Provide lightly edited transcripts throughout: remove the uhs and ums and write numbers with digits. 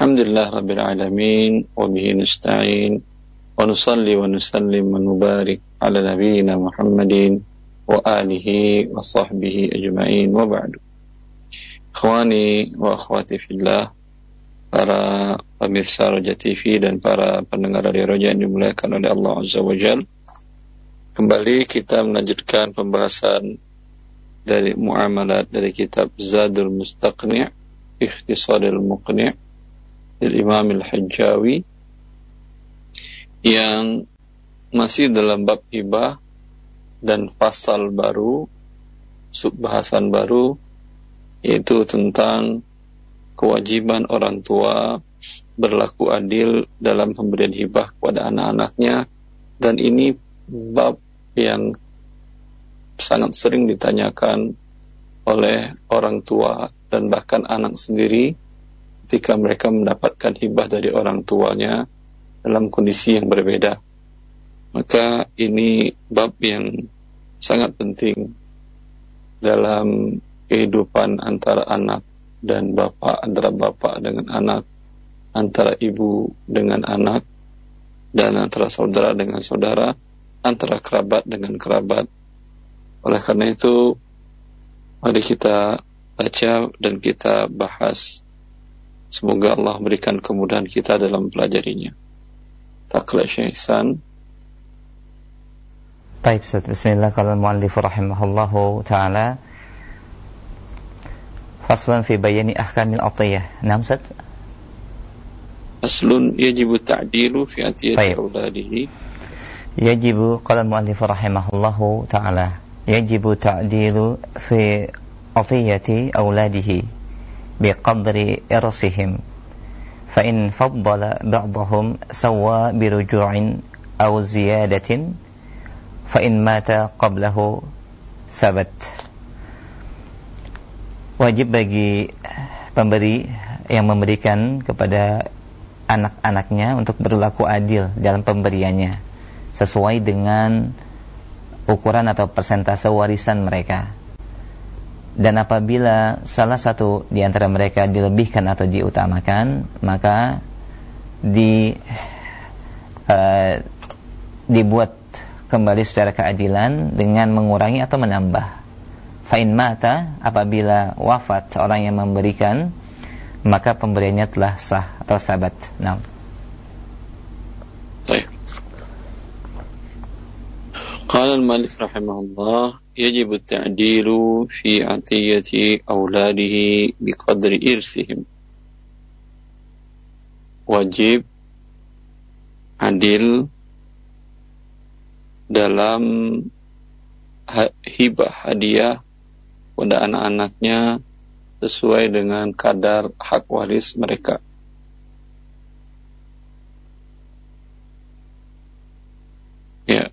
Alhamdulillah Rabbil Alamin, wa bihi nasta'in, wa nusalli wa nusallim wa nubarik ala nabiyyina Muhammadin wa alihi wa sahbihi ajma'in, wa ba'du. Ikhwani wa akhwati fillah, para pemirsa Roja TV dan para pendengar dari Roja yang dimuliakan oleh Allah Azza wa Jal, kembali kita melanjutkan pembahasan dari muamalat dari kitab Zadul Mustaqni' Ikhtisarul Muqni' dari Imam Al-Hajjawi, yang masih dalam bab hibah dan pasal baru, subbahasan baru, yaitu tentang kewajiban orang tua berlaku adil dalam pemberian hibah kepada anak-anaknya. Dan ini bab yang sangat sering ditanyakan oleh orang tua dan bahkan anak sendiri ketika mereka mendapatkan hibah dari orang tuanya dalam kondisi yang berbeda. Maka ini bab yang sangat penting dalam kehidupan antara anak dan bapak, antara bapak dengan anak, antara ibu dengan anak, dan antara saudara dengan saudara, antara kerabat dengan kerabat. Oleh karena itu, mari kita baca dan kita bahas. Semoga Allah berikan kemudahan kita dalam pelajarinya. Taqla Syekh Ihsan. Baik, Ustaz. Bismillah. Qala al-muallif rahimahullahu ta'ala, faslan fi bayani ahkamil atiyah. Naam, Ustaz. Faslun yajibu ta'dilu fi atiyati auladihi. Yajibu, qala al-muallif rahimahullahu ta'ala, yajibu ta'dilu fi atiyati auladihi بقدر إرثهم فإن فضل بعضهم سوى برجوع أو زيادة فإن مات قبله ثبت. Wajib bagi pemberi yang memberikan kepada anak-anaknya untuk berlaku adil dalam pemberiannya sesuai dengan ukuran atau persentase warisan mereka. Dan apabila salah satu di antara mereka dilebihkan atau diutamakan, maka dibuat kembali secara keadilan dengan mengurangi atau menambah. Fa'in mata, apabila wafat orang yang memberikan, maka pemberiannya telah sah atau sabat. Nah. Baik. Qala al-muallif rahimahullah, يجب التعديل في عطية أولاده بقدر إرثهم. Wajib adil dalam hibah hadiah pada anak-anaknya sesuai dengan kadar hak waris mereka. Ya.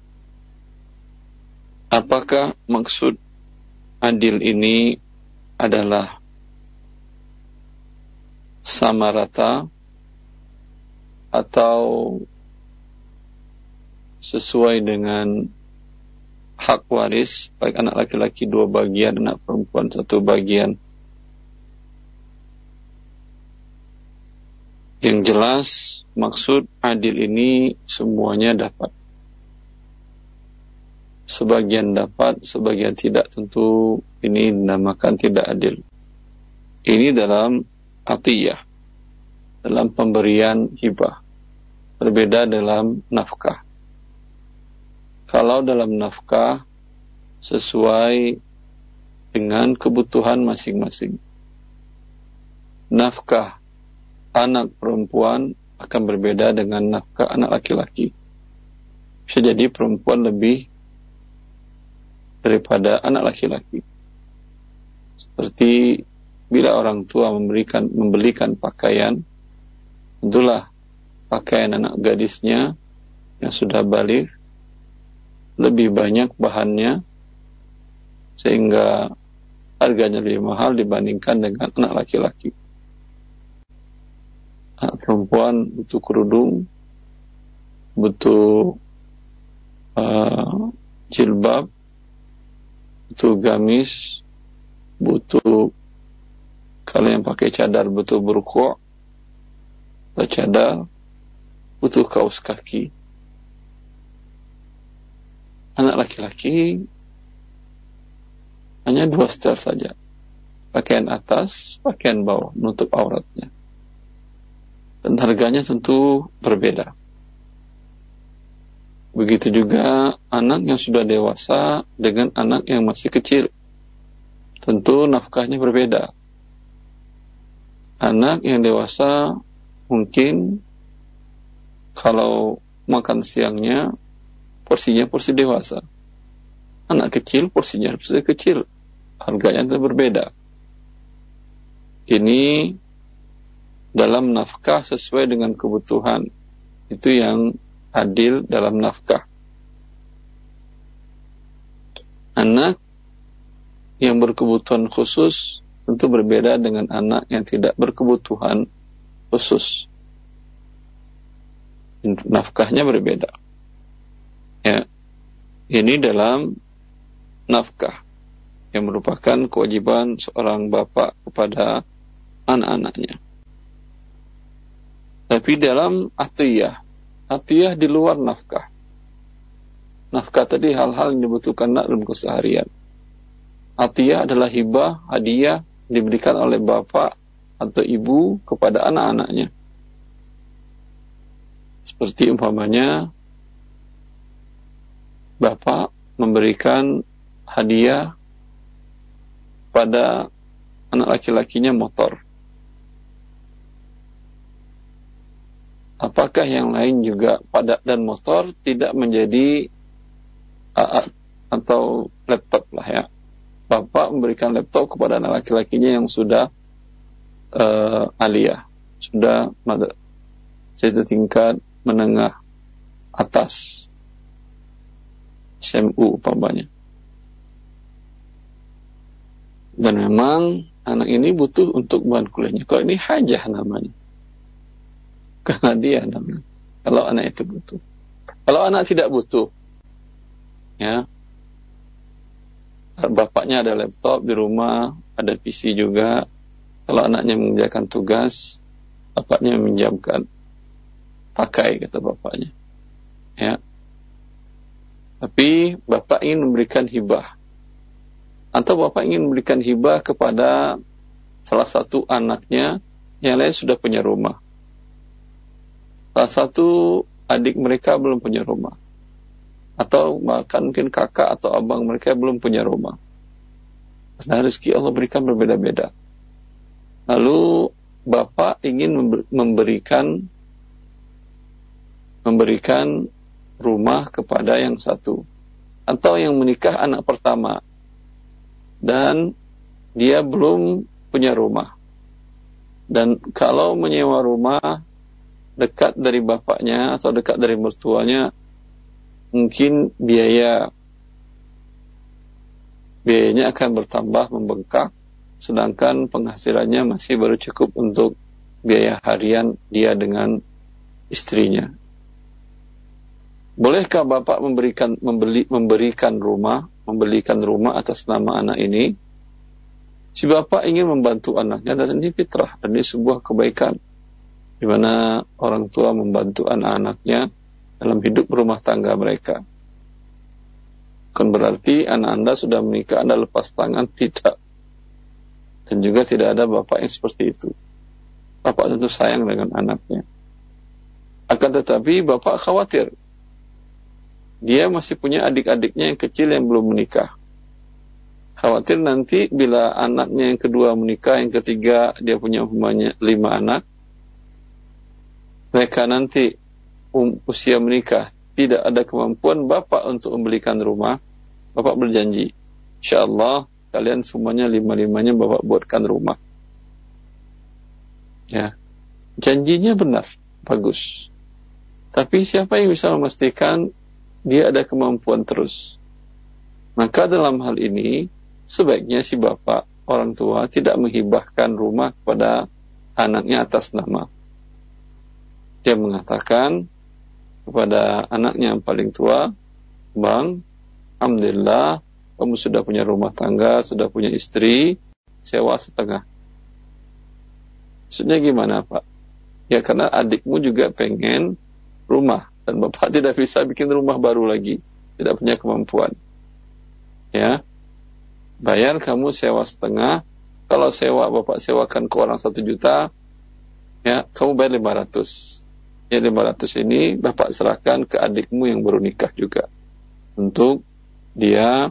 Apakah maksud adil ini adalah sama rata atau sesuai dengan hak waris, baik anak laki-laki 2 bagian, anak perempuan 1 bagian? Yang jelas maksud adil ini semuanya dapat. Sebagian dapat, sebagian tidak, tentu ini dinamakan tidak adil. Ini dalam atiyah, dalam pemberian hibah. Berbeda dalam nafkah. Kalau dalam nafkah sesuai dengan kebutuhan masing-masing. Nafkah anak perempuan akan berbeda dengan nafkah anak laki-laki. Bisa jadi perempuan lebih daripada anak laki-laki. Seperti bila orang tua membelikan pakaian, tentulah pakaian anak gadisnya yang sudah balik lebih banyak bahannya sehingga harganya lebih mahal dibandingkan dengan anak laki-laki. Anak perempuan butuh kerudung, butuh jilbab, butuh gamis, butuh, kalau yang pakai cadar butuh burqa, atau cadar, butuh kaos kaki. Anak laki-laki hanya 2 setel saja, pakaian atas, pakaian bawah, menutup auratnya. Dan harganya tentu berbeda. Begitu juga anak yang sudah dewasa dengan anak yang masih kecil. Tentu nafkahnya berbeda. Anak yang dewasa mungkin kalau makan siangnya porsinya porsi dewasa. Anak kecil porsinya porsi kecil. Harganya itu berbeda. Ini dalam nafkah sesuai dengan kebutuhan. Itu yang adil dalam nafkah. Anak yang berkebutuhan khusus tentu berbeda dengan anak yang tidak berkebutuhan khusus. Nafkahnya berbeda. Ya, ini dalam nafkah yang merupakan kewajiban seorang bapak kepada anak-anaknya. Tapi dalam atiyah di luar nafkah. Nafkah tadi hal-hal yang dibutuhkan dalam keseharian. Atiyah adalah hibah, hadiah diberikan oleh bapak atau ibu kepada anak-anaknya. Seperti umpamanya bapak memberikan hadiah pada anak laki-lakinya motor. Apakah yang lain juga pada dan motor tidak menjadi atau laptop lah ya. Bapak memberikan laptop kepada anak laki-lakinya yang sudah aliyah, sudah tingkat menengah atas, SMU umpamanya. Dan memang anak ini butuh untuk bahan kuliahnya. Kalau ini hajah namanya, karena dia namanya. Kalau anak itu butuh. Kalau anak tidak butuh, ya, bapaknya ada laptop di rumah, ada PC juga. Kalau anaknya mengerjakan tugas, bapaknya meminjamkan, pakai kata bapaknya, ya. Tapi bapak ingin memberikan hibah, atau bapak ingin memberikan hibah kepada salah satu anaknya yang lain sudah punya rumah. Salah satu adik mereka belum punya rumah, atau bahkan mungkin kakak atau abang mereka belum punya rumah. Karena rezeki Allah berikan berbeda-beda. Lalu bapak ingin memberikan rumah kepada yang satu, atau yang menikah anak pertama dan dia belum punya rumah. Dan kalau menyewa rumah dekat dari bapaknya atau dekat dari mertuanya, mungkin biayanya akan bertambah, membengkak, sedangkan penghasilannya masih baru cukup untuk biaya harian dia dengan istrinya. Bolehkah bapak membelikan rumah atas nama anak ini? Si bapak ingin membantu anaknya, dan ini fitrah, dan ini sebuah kebaikan, di mana orang tua membantu anak-anaknya dalam hidup rumah tangga mereka. Bukan berarti anak Anda sudah menikah, Anda lepas tangan, tidak. Dan juga tidak ada bapak yang seperti itu. Bapak tentu sayang dengan anaknya. Akan tetapi bapak khawatir, dia masih punya adik-adiknya yang kecil yang belum menikah. Khawatir nanti bila anaknya yang kedua menikah, yang ketiga dia punya umpamanya 5 anak, mereka nanti usia menikah, tidak ada kemampuan bapak untuk membelikan rumah. Bapak berjanji, insyaallah kalian semuanya 5-5-nya bapak buatkan rumah. Ya, janjinya benar, bagus. Tapi siapa yang bisa memastikan dia ada kemampuan terus? Maka dalam hal ini sebaiknya si bapak, orang tua, tidak menghibahkan rumah kepada anaknya atas nama. Dia mengatakan kepada anaknya yang paling tua, Bang, alhamdulillah kamu sudah punya rumah tangga, sudah punya istri, sewa setengah. Maksudnya gimana Pak? Ya, karena adikmu juga pengen rumah, dan bapak tidak bisa bikin rumah baru lagi, tidak punya kemampuan. Ya, bayar kamu sewa setengah. Kalau sewa, bapak sewakan ke orang 1 juta, ya, kamu bayar 500. Ya, 500 ini bapak serahkan ke adikmu yang baru nikah juga, untuk dia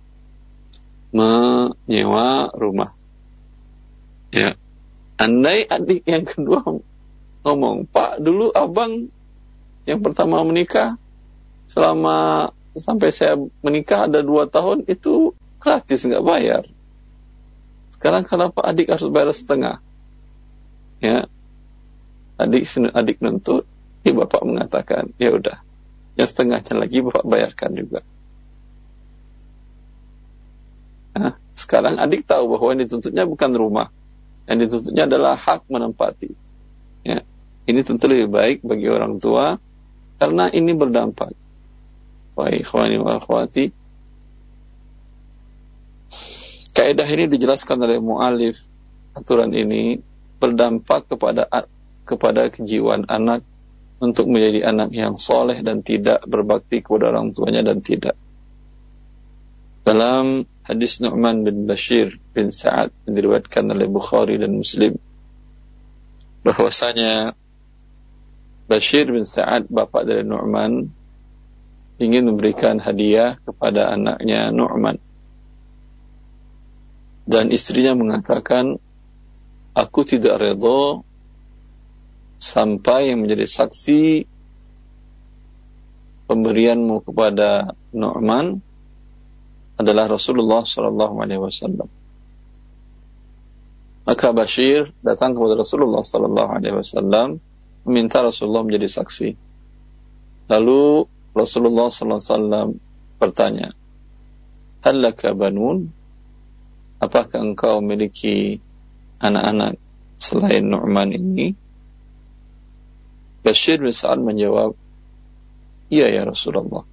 menyewa rumah. Ya, andai adik yang kedua ngomong, Pak, dulu abang yang pertama menikah, selama sampai saya menikah ada 2 tahun, itu gratis, nggak bayar. Sekarang kenapa adik harus bayar setengah? Ya, adik nuntut, ya bapak mengatakan, ya udah, yang setengahnya lagi bapak bayarkan juga. Nah, sekarang adik tahu bahwa yang dituntutnya bukan rumah, yang dituntutnya adalah hak menempati. Ya, ini tentu lebih baik bagi orang tua, karena ini berdampak. Wa ikhwani wa akhwati, kaidah ini dijelaskan oleh mu'alif. Aturan ini berdampak kepada kejiwaan anak untuk menjadi anak yang soleh dan tidak berbakti kepada orang tuanya dan tidak. Dalam hadis Nu'man bin Bashir bin Sa'ad yang diriwayatkan oleh Bukhari dan Muslim, bahwasanya Bashir bin Sa'ad, bapak dari Nu'man, ingin memberikan hadiah kepada anaknya Nu'man. Dan istrinya mengatakan, aku tidak redha sampai yang menjadi saksi pemberianmu kepada Nu'man adalah Rasulullah SAW. Maka Bashir datang kepada Rasulullah SAW, meminta Rasulullah menjadi saksi. Lalu Rasulullah SAW bertanya, hal laka banun? Apakah engkau memiliki anak-anak selain Nu'man ini? Bashir bin Sa'ad menjawab, iya ya Rasulullah.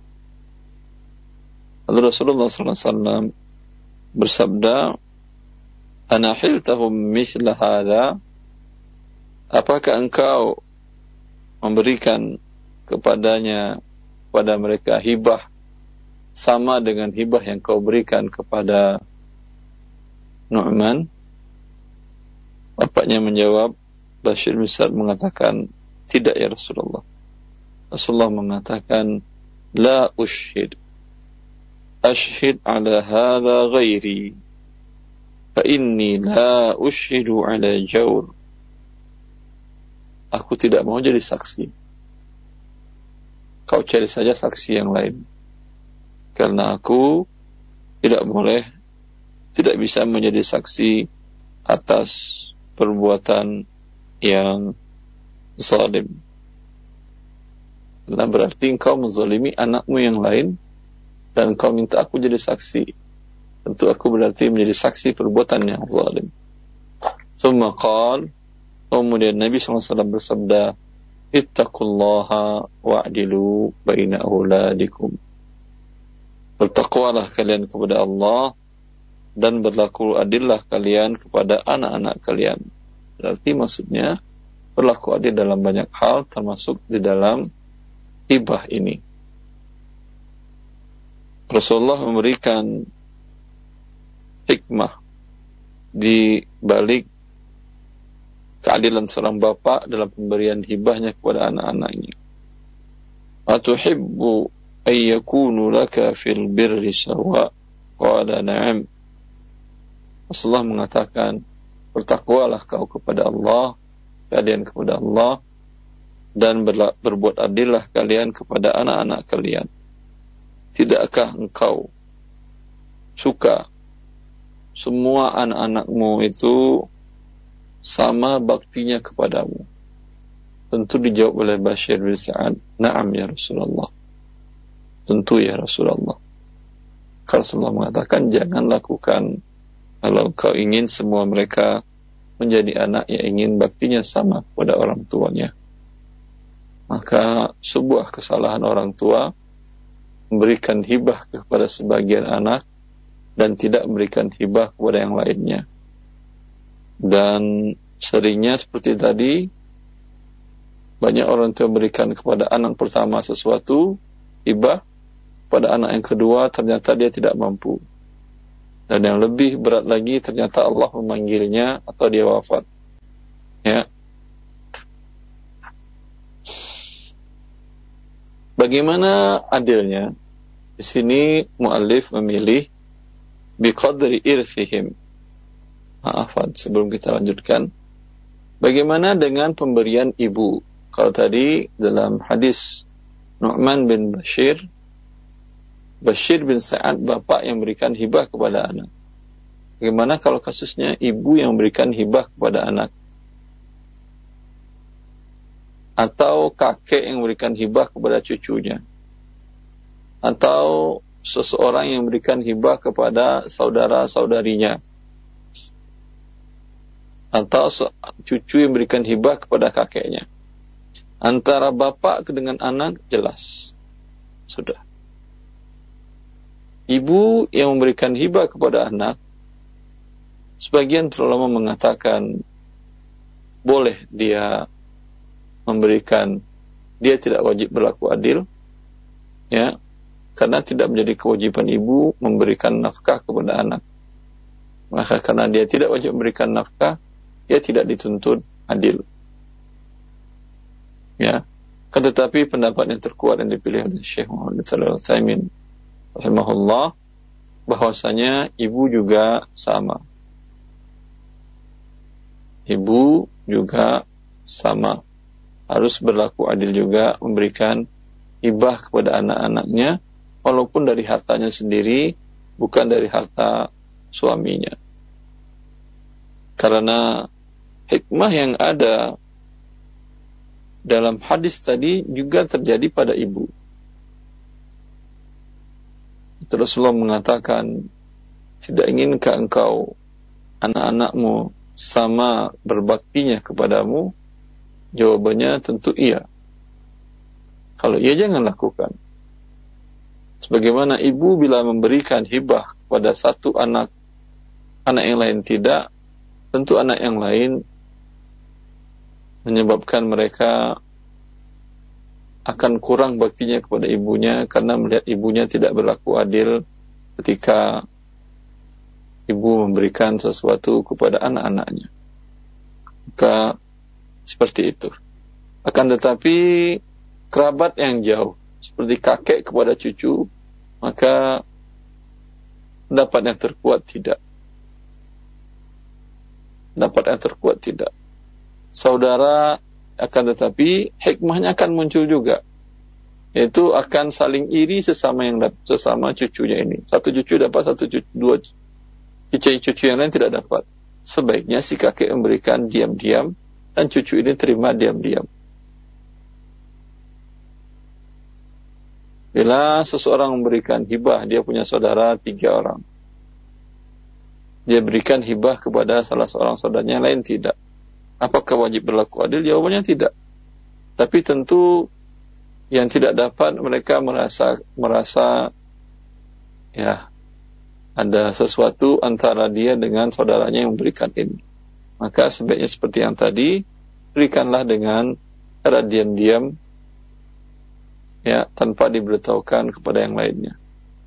Lalu Rasulullah SAW bersabda, anahiltahum misla hadha? Apakah engkau memberikan kepada mereka hibah sama dengan hibah yang kau berikan kepada Nu'man? Bapaknya menjawab, Bashir bin Sa'ad mengatakan, tidak ya Rasulullah. Rasulullah mengatakan, la ushhid, ashhid ala hadha ghairi, fa inni la ushhidu ala jawr. Aku tidak mau jadi saksi. Kau cari saja saksi yang lain, karena aku tidak bisa menjadi saksi atas perbuatan yang zalim. Karena berarti engkau menzalimi anakmu yang lain, dan engkau minta aku jadi saksi. Tentu aku berarti menjadi saksi perbuatan yang zalim. Summa qala, kemudian Nabi SAW bersabda, ittaqullaha wa'dilu baina auladikum. Bertakwalah kalian kepada Allah dan berlaku adillah kalian kepada anak-anak kalian. Berarti maksudnya berlaku adil dalam banyak hal, termasuk di dalam hibah ini. Rasulullah memberikan hikmah di balik keadilan seorang bapak dalam pemberian hibahnya kepada anak-anaknya. Atuhibbu ayyakunu laka fil birri sawa? Qala na'am. Rasulullah mengatakan, bertakwalah kau kepada Allah, kalian kepada Allah, dan berbuat adillah kalian kepada anak-anak kalian. Tidakkah engkau suka semua anak-anakmu itu sama baktinya kepadamu? Tentu dijawab oleh Bashir bin Sa'ad, na'am ya Rasulullah. Tentu ya Rasulullah. Rasulullah mengatakan, jangan lakukan. Kalau kau ingin semua mereka menjadi anak yang ingin baktinya sama kepada orang tuanya, maka sebuah kesalahan orang tua memberikan hibah kepada sebagian anak dan tidak memberikan hibah kepada yang lainnya. Dan seringnya seperti tadi, Banyak orang tua memberikan kepada anak pertama sesuatu, hibah, pada anak yang kedua ternyata dia tidak mampu. Dan yang lebih berat lagi, ternyata Allah memanggilnya atau dia wafat. Ya. Bagaimana adilnya? Di sini muallif memilih biqadri irthihim. Maafan, sebelum kita lanjutkan. Bagaimana dengan pemberian ibu? Kalau tadi dalam hadis Nu'man bin Bashir bin Sa'ad, bapak yang memberikan hibah kepada anak. Bagaimana kalau kasusnya ibu yang memberikan hibah kepada anak? Atau kakek yang memberikan hibah kepada cucunya? Atau seseorang yang memberikan hibah kepada saudara-saudarinya? Atau cucu yang memberikan hibah kepada kakeknya? Antara bapak dengan anak jelas. Sudah. Ibu yang memberikan hibah kepada anak, sebagian ulama mengatakan boleh dia memberikan, dia tidak wajib berlaku adil, ya, karena tidak menjadi kewajiban ibu memberikan nafkah kepada anak. Maka karena dia tidak wajib memberikan nafkah, dia tidak dituntut adil. Ya, tetapi pendapat yang terkuat yang dipilih oleh Syekh Muhammad Shalih Al-Utsaimin rahimahullah, bahwasanya ibu juga sama. Ibu juga sama, harus berlaku adil juga, memberikan hibah kepada anak-anaknya, walaupun dari hartanya sendiri, bukan dari harta suaminya. Karena hikmah yang ada dalam hadis tadi juga terjadi pada ibu. Rasulullah mengatakan, tidak inginkah engkau anak-anakmu sama berbaktinya kepadamu? Jawabannya tentu iya. Kalau iya, jangan lakukan. Sebagaimana ibu bila memberikan hibah pada satu anak yang lain tidak, tentu anak yang lain menyebabkan mereka akan kurang baktinya kepada ibunya, karena melihat ibunya tidak berlaku adil ketika ibu memberikan sesuatu kepada anak-anaknya. Maka seperti itu. Akan tetapi kerabat yang jauh, seperti kakek kepada cucu, maka pendapat yang terkuat tidak. Pendapat yang terkuat tidak. Saudara, akan tetapi hikmahnya akan muncul juga, yaitu akan saling iri sesama cucunya ini. Satu cucu dapat, dua cucu yang lain tidak dapat. Sebaiknya si kakek memberikan diam-diam dan cucu ini terima diam-diam. Bila seseorang memberikan hibah, dia punya saudara 3 orang, dia berikan hibah kepada salah seorang saudaranya, yang lain tidak. Apakah wajib berlaku adil? Jawabannya tidak. Tapi tentu yang tidak dapat, mereka merasa ya, ada sesuatu antara dia dengan saudaranya yang memberikan ini. Maka sebaiknya seperti yang tadi, berikanlah dengan cara diam-diam, ya, tanpa diberitahukan kepada yang lainnya.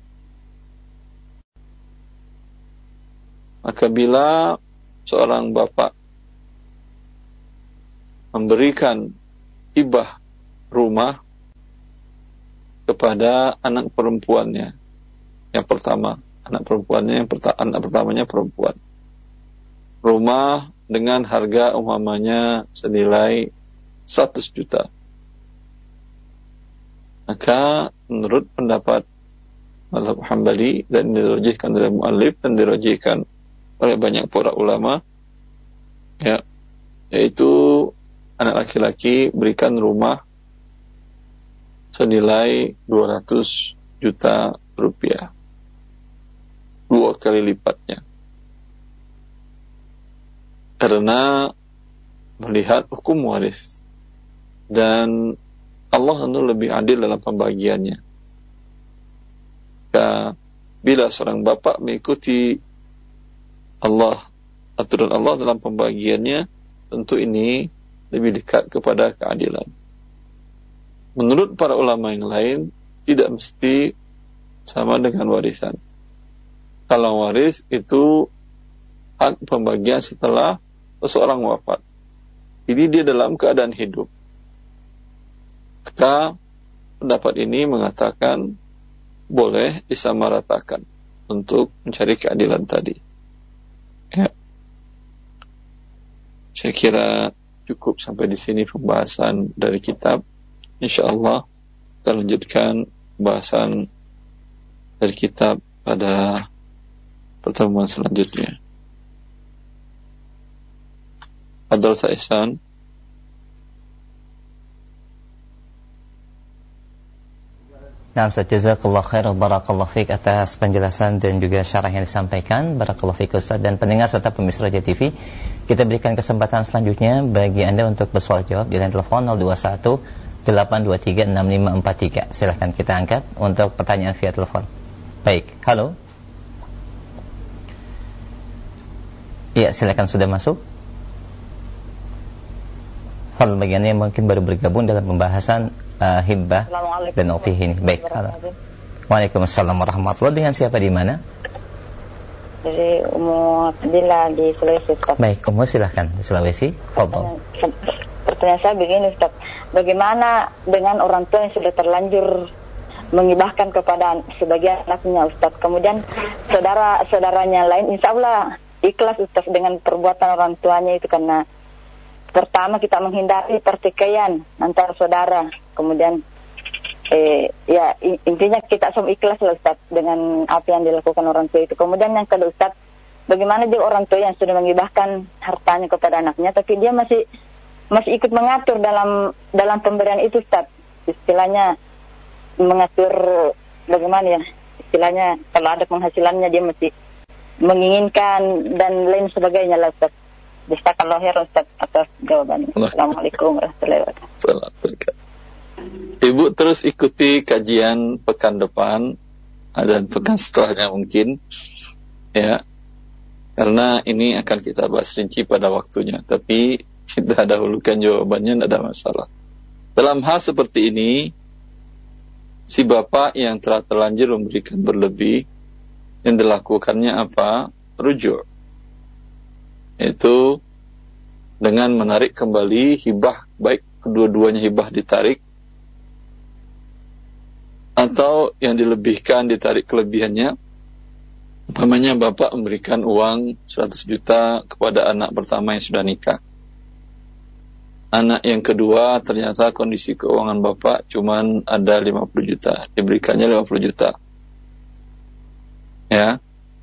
Maka bila seorang bapak memberikan hibah rumah kepada anak perempuannya, yang pertama, anak pertamanya perempuan, rumah dengan harga umpamanya senilai 100 juta, maka menurut pendapat mazhab Hambali, dan dirajihkan oleh muallif dan dirajihkan oleh banyak para ulama, ya, yaitu anak laki-laki berikan rumah senilai 200 juta rupiah, 2 kali lipatnya, karena melihat hukum waris, dan Allah tentu lebih adil dalam pembagiannya. Bila seorang bapak mengikuti aturan Allah dalam pembagiannya, tentu ini lebih dekat kepada keadilan. menurut para ulama yang lain tidak mesti sama dengan warisan. Kalau waris itu hak pembagian setelah seseorang wafat. Jadi dia dalam keadaan hidup. Maka pendapat ini mengatakan boleh disamaratakan untuk mencari keadilan tadi. Ya. Saya kira cukup sampai di sini pembahasan dari kitab. InsyaAllah kita lanjutkan pembahasan dari kitab pada pertemuan selanjutnya. Adal Ihsan. Nah, Ustaz, jazakallah khair, barakallahu fiik atas penjelasan dan juga syarah yang disampaikan. Barakallahu fiik Ustaz, dan pendengar serta pemirsa Raja TV. Kita berikan kesempatan selanjutnya bagi Anda untuk bersoal jawab di line telepon 021 823 6543. Silakan kita angkat untuk pertanyaan via telepon. Baik, halo. Iya, silakan, sudah masuk. Hal bagiannya mungkin baru bergabung dalam pembahasan hibbah dan uqtih ini. Baik, halo. Waalaikumsalam warahmatullahi. Dengan siapa di mana? Dari Ummu Abdillah di Sulawesi, Ustaz. Baik, Ummu, silahkan di Sulawesi. Fadhol. Pertanyaan saya begini, Ustaz. Bagaimana dengan orang tua yang sudah terlanjur mengibahkan kepada sebagian anaknya, Ustaz? Kemudian saudaranya lain insya Allah ikhlas, Ustaz, dengan perbuatan orang tuanya itu, karena pertama kita menghindari pertikaian antara saudara. Kemudian ya intinya kita semua ikhlas lah, Ustaz, dengan apa yang dilakukan orang tua itu. Kemudian yang kedua, Ustaz, bagaimana juga orang tua yang sudah mengibahkan hartanya kepada anaknya tapi dia masih ikut mengatur dalam pemberian itu, Ustaz. Istilahnya mengatur bagaimana ya? Istilahnya kalau ada penghasilannya dia masih menginginkan dan lain sebagainya lah, Ustaz. Jazakallahu khairan, Ustaz, atas jawabannya. Assalamualaikum warahmatullahi wabarakatuh. Ibu terus ikuti kajian pekan depan dan pekan setelahnya mungkin, ya, karena ini akan kita bahas rinci pada waktunya. Tapi kita dahulukan jawabannya, tidak ada masalah. Dalam hal seperti ini, si bapak yang telah terlanjur memberikan berlebih, yang dilakukannya apa? Rujuk. Itu dengan menarik kembali hibah, baik kedua-duanya hibah ditarik atau yang dilebihkan ditarik kelebihannya. Umpamanya bapak memberikan uang 100 juta kepada anak pertama yang sudah nikah. Anak yang kedua ternyata kondisi keuangan bapak cuman ada 50 juta, diberikannya 50 juta. Ya.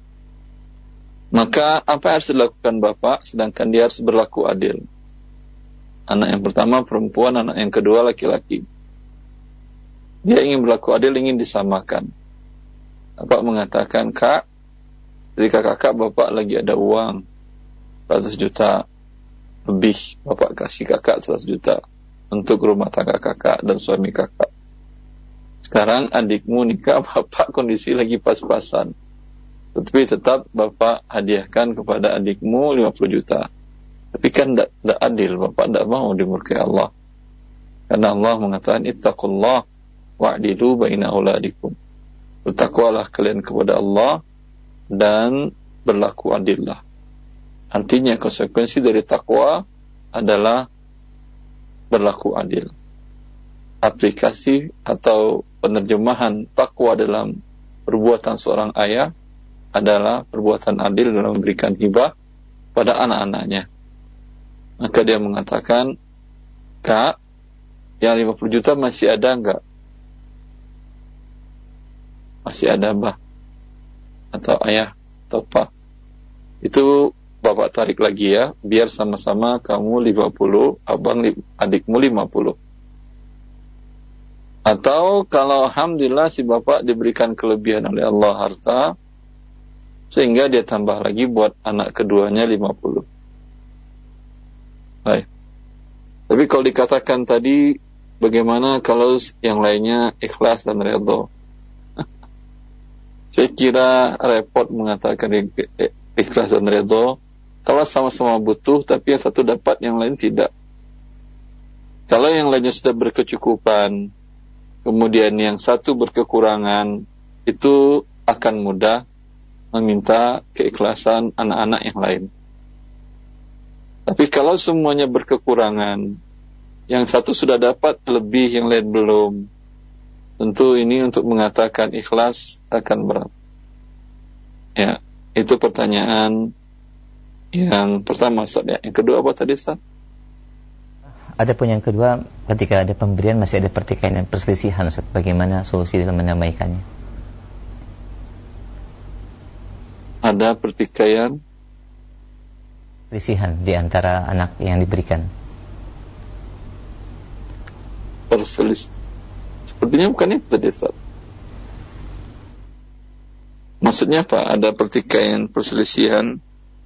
Maka apa yang harus dilakukan bapak, sedangkan dia harus berlaku adil. Anak yang pertama perempuan, anak yang kedua laki-laki. Dia ingin berlaku adil, ingin disamakan. Bapak mengatakan, Kak, ketika kakak bapak lagi ada uang 100 juta lebih, bapak kasih kakak 100 juta untuk rumah tangga kakak dan suami kakak. Sekarang adikmu nikah, bapak kondisi lagi pas-pasan, tetapi tetap bapak hadiahkan kepada adikmu 50 juta. Tapi kan tidak adil, bapak tidak mau dimurkai Allah. Karena Allah mengatakan, ittaqullah wa'dilu baina auladikum. Bertakwalah kalian kepada Allah dan berlaku adillah. Artinya konsekuensi dari takwa adalah berlaku adil. Aplikasi atau penerjemahan takwa dalam perbuatan seorang ayah adalah perbuatan adil dalam memberikan hibah pada anak-anaknya. Maka dia mengatakan, Kak, yang 50 juta masih ada enggak? Masih ada, Mbah, atau ayah, atau Pak. Itu bapak tarik lagi ya, biar sama-sama kamu 50, abang adikmu 50. Atau kalau alhamdulillah si bapak diberikan kelebihan oleh Allah harta, sehingga dia tambah lagi buat anak keduanya 50. Baik. Tapi kalau dikatakan tadi, bagaimana kalau yang lainnya ikhlas dan redha? Saya kira repot mengatakan ikhlas dan redha kalau sama-sama butuh, tapi yang satu dapat, yang lain tidak. Kalau yang lainnya sudah berkecukupan, kemudian yang satu berkekurangan, itu akan mudah meminta keikhlasan anak-anak yang lain. Tapi kalau semuanya berkekurangan, yang satu sudah dapat lebih, yang lain belum, tentu ini untuk mengatakan ikhlas akan berat. Ya, itu pertanyaan yang pertama, Ustaz. Ya. Yang kedua apa tadi, Ustaz? Adapun yang kedua, ketika ada pemberian masih ada pertikaian dan perselisihan, Ustaz, bagaimana solusi dalam mendamaikannya? Ada pertikaian, perselisihan di antara anak yang diberikan. Sepertinya bukan itu tadi, Ustaz. Maksudnya apa? Ada pertikaian, perselisihan?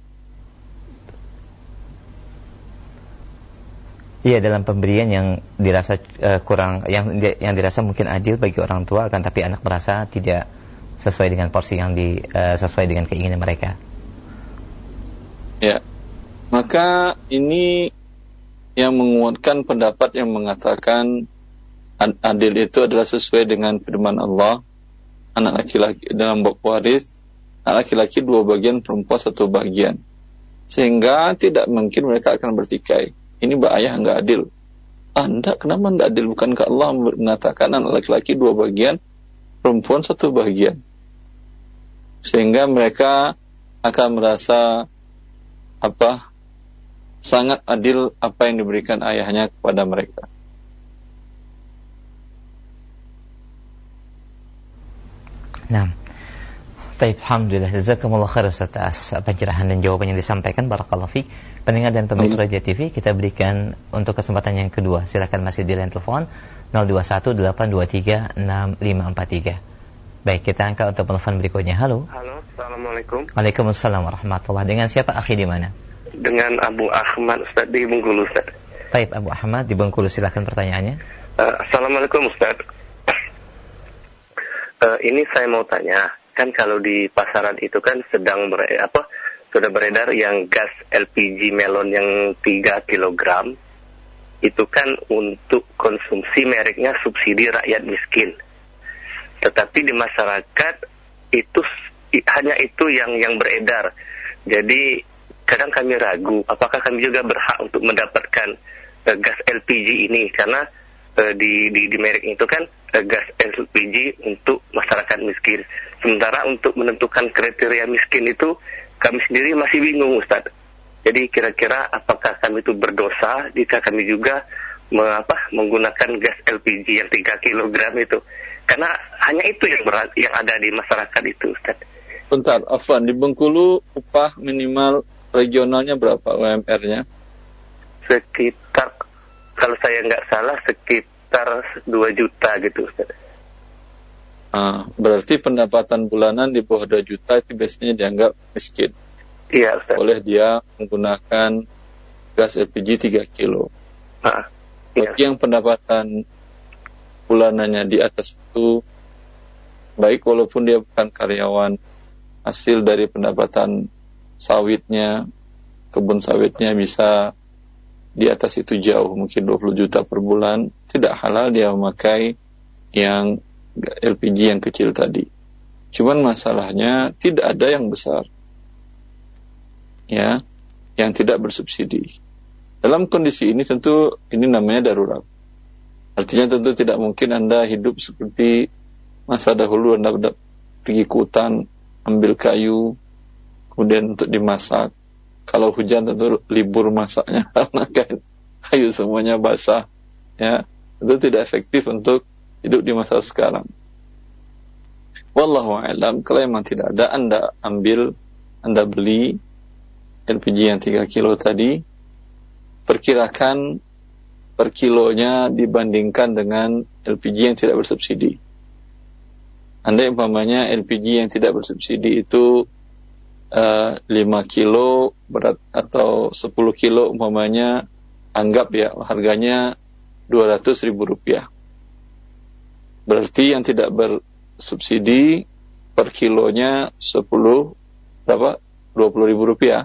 Iya, dalam pemberian yang dirasa kurang, yang dirasa mungkin adil bagi orang tua, akan tapi anak merasa tidak sesuai dengan porsi yang sesuai dengan keinginan mereka. Ya, maka ini yang menguatkan pendapat yang mengatakan adil itu adalah sesuai dengan firman Allah, anak laki-laki dalam bab waris, anak laki-laki 2 bagian, perempuan 1 bagian, sehingga tidak mungkin mereka akan bertikai. Ini ayah enggak adil. Enggak, kenapa enggak adil? Bukankah Allah mengatakan anak laki-laki 2 bagian, perempuan 1 bagian? Sehingga mereka akan merasa sangat adil apa yang diberikan ayahnya kepada mereka. Nah, baik, alhamdulillah, jazakumullah khair Ustaz atas pencerahan dan jawaban yang disampaikan. Barakallahu fiik. Pendengar dan pemirsa Radio TV, kita berikan untuk kesempatan yang kedua. Silakan masih di line telepon 0218236543. Baik, kita angkat untuk telepon berikutnya. Halo. Halo, assalamualaikum. Waalaikumsalam warahmatullahi. Dengan siapa, akhi, di mana? Dengan Abu Ahmad, Ustaz, di Bengkulu, Ustaz. Baik, Abu Ahmad di Bengkulu, silakan pertanyaannya. Assalamualaikum, Ustaz. Ini saya mau tanya, kan kalau di pasaran itu kan sudah beredar yang gas LPG melon yang 3 kg, itu kan untuk konsumsi, mereknya subsidi rakyat miskin. Tetapi di masyarakat itu hanya itu yang beredar. Jadi kadang kami ragu apakah kami juga berhak untuk mendapatkan gas LPG ini, karena di merek itu kan gas LPG untuk masyarakat miskin. Sementara untuk menentukan kriteria miskin itu kami sendiri masih bingung, Ustaz. Jadi kira-kira apakah kami itu berdosa jika kami juga menggunakan gas LPG yang 3 kg itu? Karena hanya itu yang ada di masyarakat itu, Ustaz. Bentar, Afwan, di Bengkulu upah minimal regionalnya berapa UMR-nya? Sekitar, kalau saya nggak salah, sekitar 2 juta gitu, Ustaz. Berarti pendapatan bulanan di bawah 2 juta itu biasanya dianggap miskin. Iya, Ustaz. Oleh dia menggunakan gas LPG 3 kilo. Iya. Yang pendapatan bulanannya di atas itu, baik walaupun dia bukan karyawan, hasil dari pendapatan sawitnya, kebun sawitnya bisa di atas itu jauh, mungkin 20 juta per bulan, tidak halal dia memakai yang LPG yang kecil tadi. Cuman masalahnya tidak ada yang besar, ya, yang tidak bersubsidi. Dalam kondisi ini tentu ini namanya darurat. Artinya tentu tidak mungkin Anda hidup seperti masa dahulu, Anda pergi ke hutan, ambil kayu, kemudian untuk dimasak. Kalau hujan tentu libur masaknya karena kan kayu semuanya basah, ya, itu tidak efektif untuk hidup di masa sekarang. Wallahu a'lam. Kalau memang tidak ada, Anda beli LPG yang 3 kilo tadi, perkirakan per kilonya dibandingkan dengan LPG yang tidak bersubsidi. Anda umpamanya LPG yang tidak bersubsidi itu 5 kilo berat atau 10 kilo umpamanya, anggap ya harganya 200.000 rupiah. Berarti yang tidak bersubsidi per kilonya 20.000 rupiah.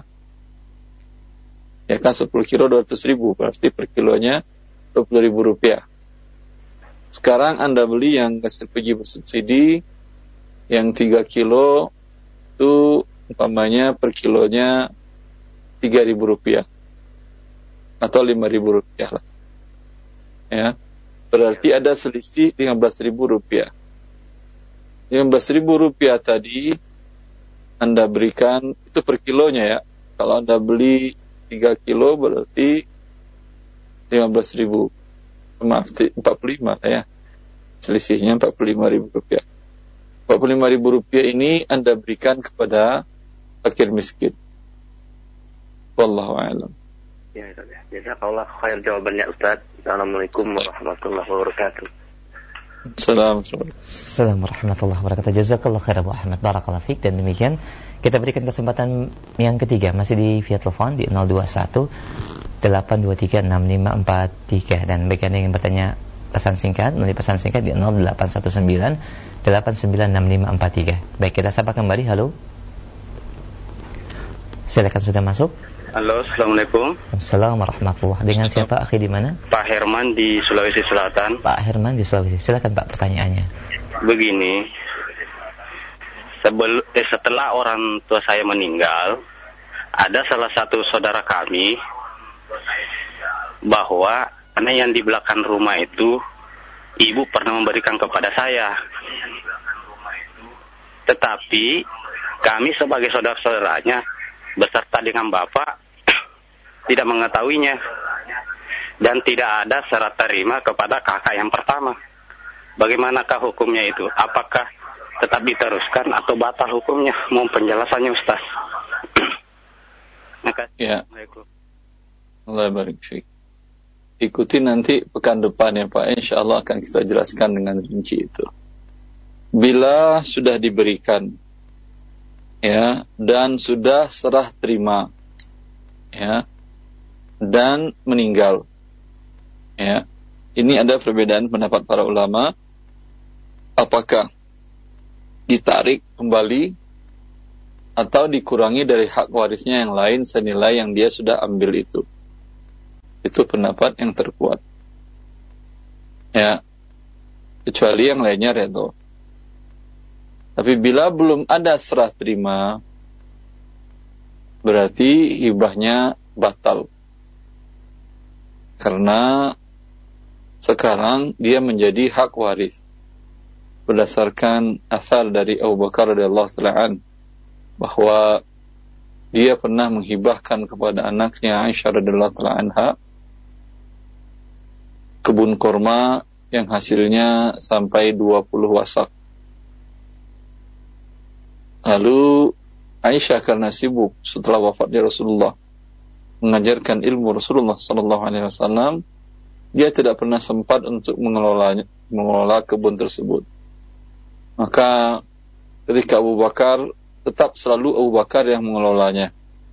Ya kan, 10 kilo 200.000, berarti per kilonya 20.000 rupiah. Sekarang Anda beli yang gas LPG bersubsidi, yang 3 kilo itu umpamanya per kilonya Rp3.000 atau Rp5.000 lah. Ya, berarti ada selisih Rp15.000. Rp15.000 tadi Anda berikan itu per kilonya ya. Kalau Anda beli 3 kilo berarti 15.000. Maaf, 45 ya. Selisihnya Rp45.000. Rp45.000 ini Anda berikan kepada fakir miskin. Wallahu a'lam. Ya, jazakallah khair jawabannya Ustaz. Assalamualaikum warahmatullahi wabarakatuh. Assalamualaikum warahmatullahi wabarakatuh. Jazakallah khair Abu Ahmad, barakallahu fiik. Dan demikian kita berikan kesempatan yang ketiga masih di via telepon di 021 823 6543. Dan bagi Anda yang bertanya pesan singkat, melalui pesan singkat di 0819 896543. Baik, kita sapa kembali. Halo. Silakan, sudah masuk. Halo, assalamualaikum. Assalamualaikum warahmatullahi wabarakatuh. Dengan siapa, akhi, di mana? Pak Herman di Sulawesi Selatan. Pak Herman di Sulawesi. Silakan Pak, pertanyaannya. Begini, setelah orang tua saya meninggal, ada salah satu saudara kami bahwa karena yang di belakang rumah itu ibu pernah memberikan kepada saya, tetapi kami sebagai saudara-saudaranya beserta dengan bapak tidak mengetahuinya dan tidak ada syarat terima kepada kakak yang pertama. Bagaimanakah hukumnya itu? Apakah tetap diteruskan atau batal hukumnya? Mohon penjelasannya Ustaz. Ya. Allah barik fiik. Ikuti nanti pekan depan ya Pak, insyaallah akan kita jelaskan dengan rinci itu. Bila sudah diberikan ya dan sudah serah terima ya dan meninggal ya, ini ada perbedaan pendapat para ulama apakah ditarik kembali atau dikurangi dari hak warisnya yang lain senilai yang dia sudah ambil itu. Itu pendapat yang terkuat ya, kecuali yang lainnya redo. Tapi bila belum ada serah terima, berarti hibahnya batal. Karena sekarang dia menjadi hak waris. Berdasarkan asar dari Abu Bakar radhiyallahu ta'ala bahwa dia pernah menghibahkan kepada anaknya Aisyah radhiyallahu ta'ala anha kebun kurma yang hasilnya sampai 20 wasak. Lalu Aisyah karena sibuk setelah wafatnya Rasulullah mengajarkan ilmu Rasulullah sallallahu alaihi wasallam, dia tidak pernah sempat untuk mengelola kebun tersebut. Maka ketika Abu Bakar, tetap selalu Abu Bakar yang mengelolanya.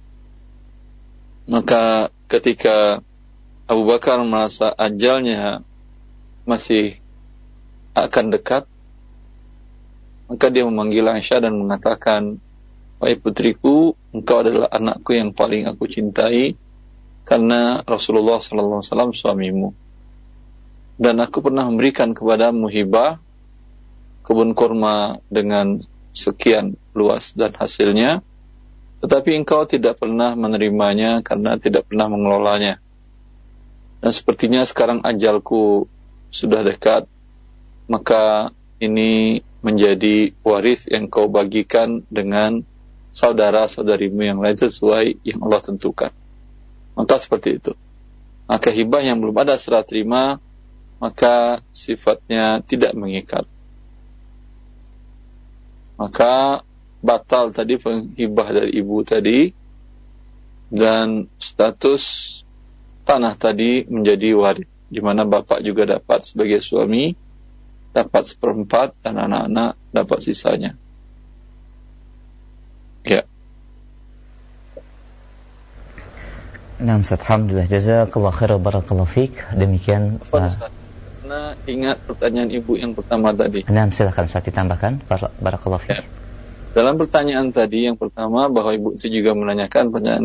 Maka ketika Abu Bakar merasa ajalnya masih akan dekat, maka dia memanggil Aisyah dan mengatakan, "Wahai putriku, engkau adalah anakku yang paling aku cintai karena Rasulullah SAW suamimu. Dan aku pernah memberikan kepadamu hibah kebun kurma dengan sekian luas dan hasilnya, tetapi engkau tidak pernah menerimanya karena tidak pernah mengelolanya. Dan sepertinya sekarang ajalku sudah dekat, maka ini menjadi waris yang kau bagikan dengan saudara-saudarimu yang lain sesuai yang Allah tentukan." Maka seperti itu. Maka hibah yang belum ada serah terima, maka sifatnya tidak mengikat. Maka batal tadi penghibah dari ibu tadi, dan status tanah tadi menjadi waris, di mana bapak juga dapat sebagai suami, dapat 1/4 dan anak-anak dapat sisanya. Ya. Nah, alhamdulillah, jazakallah khair, barakallahu fiik. Demikian. Nah, ingat pertanyaan ibu yang pertama tadi. Nah, silakan saya ditambahkan, barakallahu fiik. Ya. Dalam pertanyaan tadi yang pertama, bahwa ibu itu juga menanyakan pertanyaan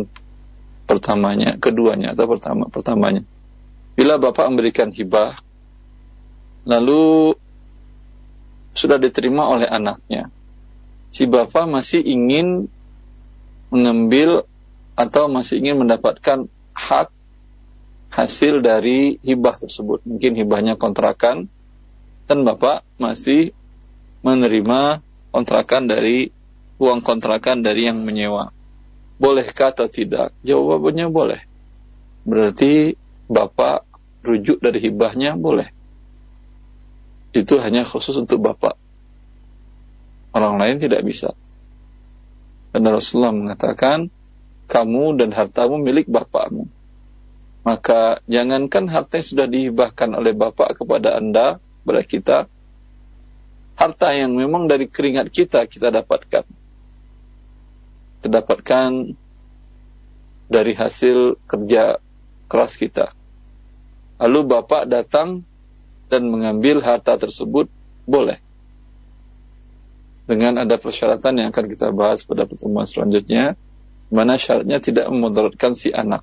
keduanya atau pertamanya. Bila bapak memberikan hibah lalu sudah diterima oleh anaknya. Si bapak masih ingin mengambil atau masih ingin mendapatkan hak hasil dari hibah tersebut. Mungkin hibahnya kontrakan, dan bapak masih menerima kontrakan dari uang kontrakan dari yang menyewa. Bolehkah atau tidak? Jawabannya boleh. Berarti bapak rujuk dari hibahnya boleh. Itu hanya khusus untuk bapak. Orang lain tidak bisa. Karena Rasulullah mengatakan, kamu dan hartamu milik bapakmu. Maka jangankan harta yang sudah dihibahkan oleh bapak kepada anda, kepada kita, harta yang memang dari keringat kita dapatkan. Kita dapatkan dari hasil kerja keras kita. Lalu bapak datang dan mengambil harta tersebut, boleh. Dengan ada persyaratan yang akan kita bahas pada pertemuan selanjutnya, mana syaratnya tidak memudaratkan si anak.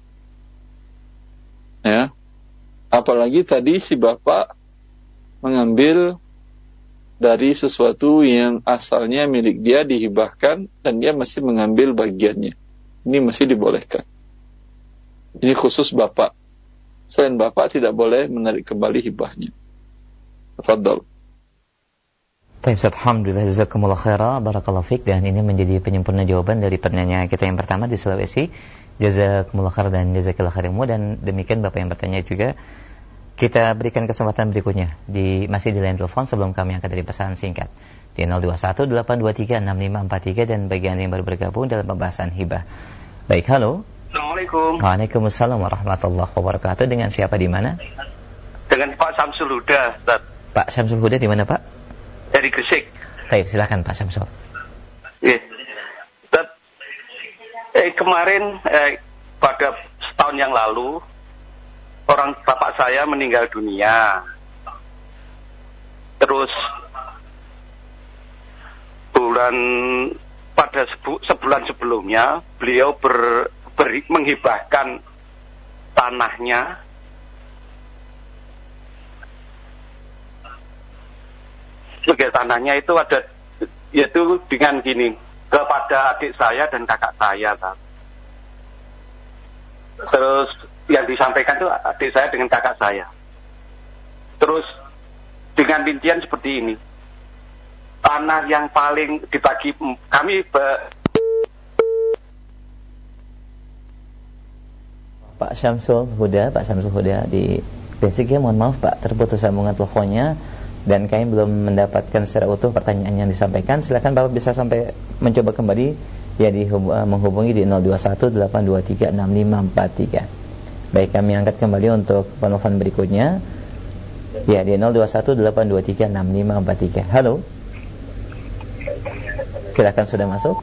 Ya. Apalagi tadi si bapak mengambil dari sesuatu yang asalnya milik dia dihibahkan dan dia masih mengambil bagiannya. Ini masih dibolehkan. Ini khusus bapak. Selain bapak tidak boleh menarik kembali hibahnya. Tafadhal. Baik, Ustaz, alhamdulillah, jazakumullah khairah, barakallahu fiik. Dan ini menjadi penyempurna jawaban dari pertanyaan kita yang pertama di Sulawesi. Jazakumullah khair dan jazakallahu khairanmu. Dan demikian Bapak yang bertanya juga. Kita berikan kesempatan berikutnya masih di line telepon sebelum kami angkat dari pesan singkat di 0218236543 dan bagi Anda yang baru bergabung dalam pembahasan hibah. Baik, halo. Assalamualaikum. Waalaikumsalam warahmatullahi wabarakatuh. Dengan siapa di mana? Dengan Pak Samsul Huda, Ustaz. Pak Samsul Huda di mana, Pak? Dari Gresik. Baik, silakan Pak Samsul. Iya. Ustaz, kemarin pada setahun yang lalu orang bapak saya meninggal dunia. Terus sebulan sebelumnya beliau menghibahkan tanahnya sebagai tanahnya itu ada, yaitu dengan gini, kepada adik saya dan kakak saya. Terus yang disampaikan itu adik saya dengan kakak saya. Terus dengan rincian seperti ini, tanah yang paling dibagi kami Pak Samsul Huda di Basic ya, mohon maaf Pak, terputus sambungan teleponnya dan kami belum mendapatkan secara utuh pertanyaan yang disampaikan. Silakan Bapak bisa sampai mencoba kembali ya menghubungi di 0218236543. Baik, kami angkat kembali untuk penelpon berikutnya ya di 0218236543. Halo, silakan, sudah masuk.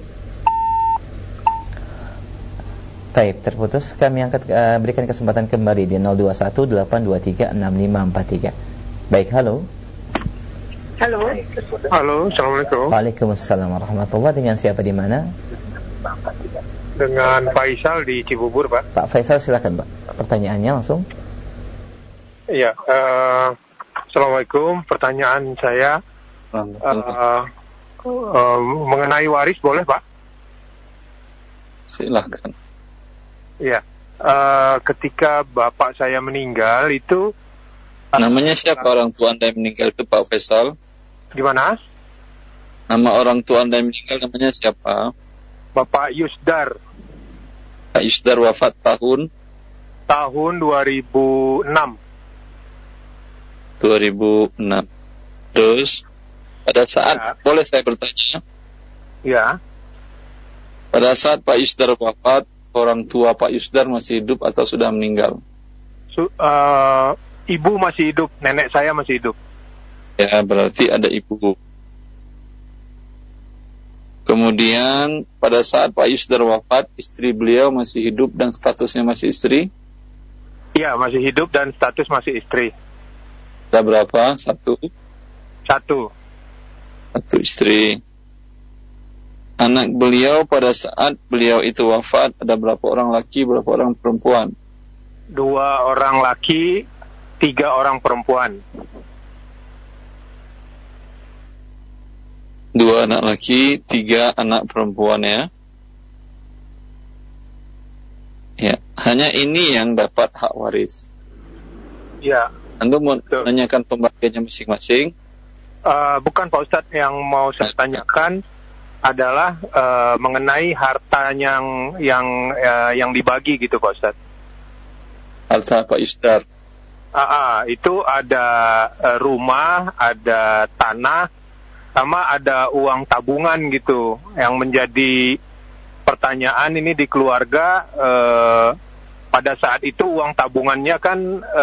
Baik, terputus. Kami berikan kesempatan kembali di 0218236543. Baik, halo. Halo, Assalamualaikum. Waalaikumsalam warahmatullahi. Dengan siapa di mana? Dengan Faisal di Cibubur, Pak. Pak Faisal, silakan Pak. Pertanyaannya langsung. Iya, Assalamualaikum. Pertanyaan saya mengenai waris, boleh Pak? Silakan. Iya, ketika bapak saya meninggal itu. Namanya siapa orang tua Anda yang meninggal itu, Pak Faisal? Di mana? Nama orang tua Anda yang meninggal namanya siapa? Bapak Yusdar. Pak Yusdar wafat tahun 2006. 2006. Terus pada saat boleh saya bertanya? Ya. Pada saat Pak Yusdar wafat, orang tua Pak Yusdar masih hidup atau sudah meninggal? Ibu masih hidup, nenek saya masih hidup. Ya, berarti ada ibu. Kemudian pada saat Pak Yusdar wafat, istri beliau masih hidup dan statusnya masih istri? Iya, masih hidup dan status masih istri. Ada berapa? Satu istri. Anak beliau pada saat beliau itu wafat, ada berapa orang laki, berapa orang perempuan? 2 orang laki, 3 orang perempuan. 2 anak laki, 3 anak perempuan ya. Ya, hanya ini yang dapat hak waris. Ya. Anda mau menanyakan pembagiannya masing-masing? Bukan Pak Ustadz, yang mau saya tanyakan adalah mengenai harta yang dibagi gitu Pak Ustadz. Harta Pak Ustadz. Itu ada rumah, ada tanah, sama ada uang tabungan gitu. Yang menjadi pertanyaan ini di keluarga, pada saat itu uang tabungannya kan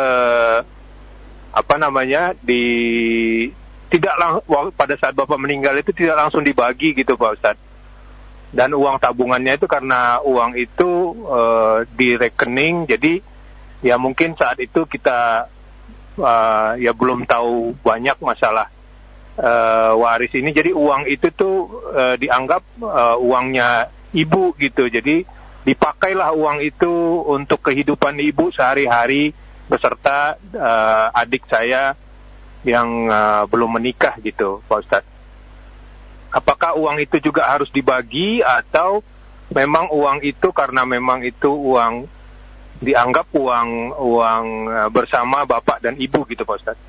pada saat Bapak meninggal itu tidak langsung dibagi gitu Pak Ustadz. Dan uang tabungannya itu karena uang itu di rekening, jadi ya mungkin saat itu kita ya belum tahu banyak masalah waris ini. Jadi uang itu tuh dianggap uangnya ibu gitu. Jadi dipakailah uang itu untuk kehidupan ibu sehari-hari beserta adik saya yang belum menikah gitu Pak Ustadz. Apakah uang itu juga harus dibagi atau memang uang itu karena memang itu uang dianggap uang bersama bapak dan ibu gitu Pak Ustadz?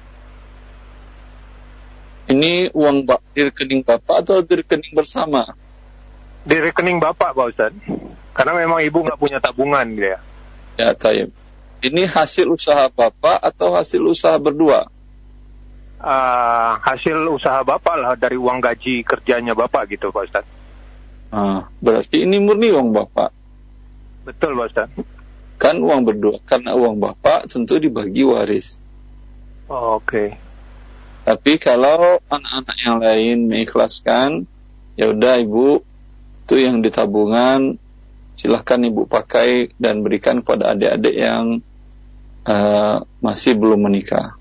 Ini uang di rekening bapak atau di rekening bersama? Di rekening bapak Pak Ustadz. Karena memang ibu nggak punya tabungan gitu ya. Ya, tayyib. Ini hasil usaha bapak atau hasil usaha berdua? Hasil usaha bapak lah, dari uang gaji kerjanya bapak gitu Pak Ustadz. Berarti ini murni uang bapak. Betul Pak Ustadz. Kan uang berdua, karena uang bapak tentu dibagi waris. Oke. Tapi kalau anak-anak yang lain mengikhlaskan, ya udah ibu, itu yang di tabungan silahkan ibu pakai dan berikan kepada adik-adik yang masih belum menikah.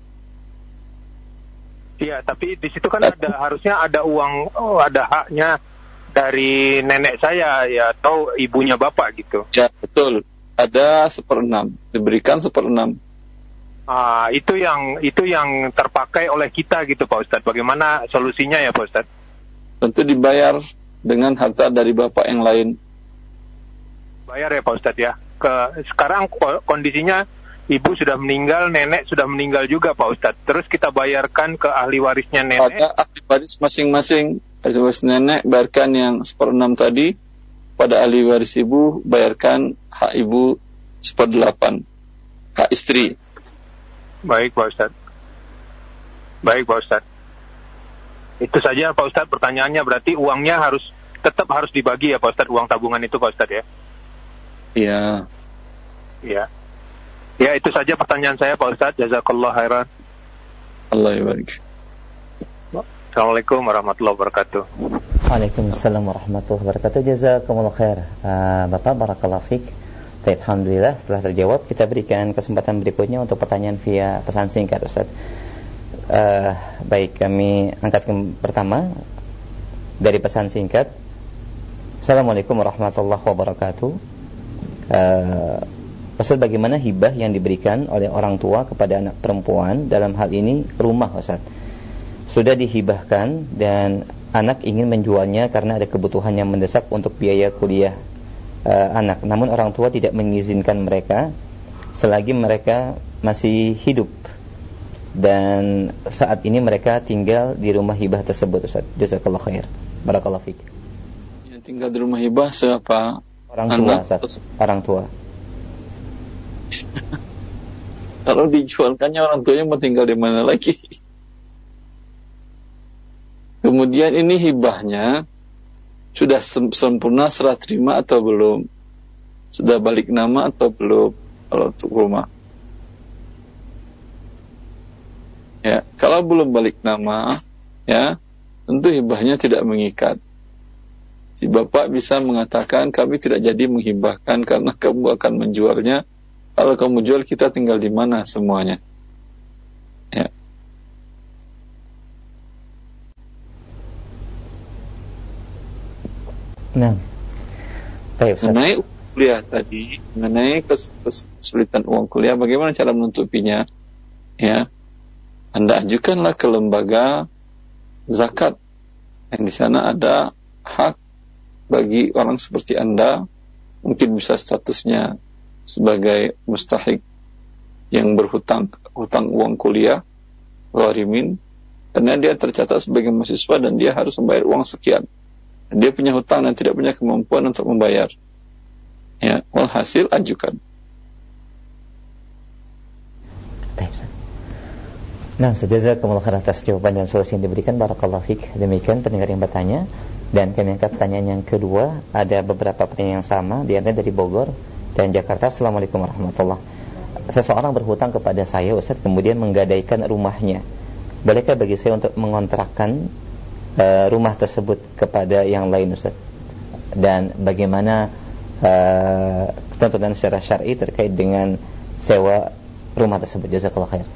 Iya, tapi di situ kan harusnya ada uang, ada haknya dari nenek saya ya, atau ibunya bapak gitu. Ya betul, ada 1/6, diberikan 1/6. Itu yang terpakai oleh kita gitu Pak Ustadz. Bagaimana solusinya ya Pak Ustadz? Tentu dibayar dengan harta dari bapak yang lain. Bayar ya Pak Ustadz ya. Sekarang kondisinya ibu sudah meninggal, nenek sudah meninggal juga Pak Ustadz. Terus kita bayarkan ke ahli warisnya nenek. Pada ahli waris masing-masing. Ahli waris nenek bayarkan yang 1/6 tadi. Pada ahli waris ibu bayarkan hak ibu 1/8. Hak istri. Baik Pak Ustadz. Baik Pak Ustadz. Itu saja Pak Ustadz pertanyaannya, berarti uangnya tetap harus dibagi ya Pak Ustadz, uang tabungan itu Pak Ustadz ya? Iya. Iya. Ya, itu saja pertanyaan saya Pak Ustadz. Jazakallah khairan. Allah yabarik. Assalamualaikum warahmatullahi wabarakatuh. Waalaikumsalam warahmatullahi wabarakatuh. Jazakumullah khair. Bapak barakallahu fiik. Baik, alhamdulillah setelah terjawab, kita berikan kesempatan berikutnya untuk pertanyaan via pesan singkat Ustaz. Baik, kami angkat pertama dari pesan singkat. Assalamualaikum warahmatullahi wabarakatuh. Ustaz, bagaimana hibah yang diberikan oleh orang tua kepada anak perempuan, dalam hal ini rumah Ustaz? Sudah dihibahkan dan anak ingin menjualnya karena ada kebutuhan yang mendesak untuk biaya kuliah anak, namun orang tua tidak mengizinkan mereka selagi mereka masih hidup, dan saat ini mereka tinggal di rumah hibah tersebut Ustaz. Jazakallahu khair. Barakallahu fiik. Yang tinggal di rumah hibah siapa? Orang tua Ustaz. Orang tua. Kalau dijualkannya orang tuanya mau tinggal di mana lagi? Kemudian ini hibahnya sudah sempurna serah terima atau belum? Sudah balik nama atau belum? Kalau untuk rumah, ya, kalau belum balik nama, ya, tentu hibahnya tidak mengikat. Si bapak bisa mengatakan kami tidak jadi menghibahkan karena kamu akan menjualnya. Kalau kamu jual, kita tinggal di mana semuanya? Ya. Nah, mengenai kuliah tadi, mengenai kesulitan uang kuliah, bagaimana cara menutupinya? Ya, Anda ajukanlah ke lembaga zakat Yang di sana ada hak bagi orang seperti Anda, mungkin bisa statusnya sebagai mustahik yang berhutang uang kuliah, gharimin, karena dia tercatat sebagai mahasiswa dan dia harus membayar uang sekian. Dan dia punya hutang dan tidak punya kemampuan untuk membayar. Ya, walhasil ajukan. Nah, jazakumullah khairan atas jawaban dan solusi yang diberikan. Barakallahu fiik. Demikian pendengar yang bertanya, dan kami angkat pertanyaan yang kedua. Ada beberapa pertanyaan yang sama, di antaranya dari Bogor dan Jakarta. Assalamualaikum warahmatullahi wabarakatuh. Seseorang berhutang kepada saya, Ustaz, kemudian menggadaikan rumahnya. Bolehkah bagi saya untuk mengontrakkan rumah tersebut kepada yang lain, Ustaz? Dan bagaimana tuntutan secara syar'i terkait dengan sewa rumah tersebut? Jazakallahu khair.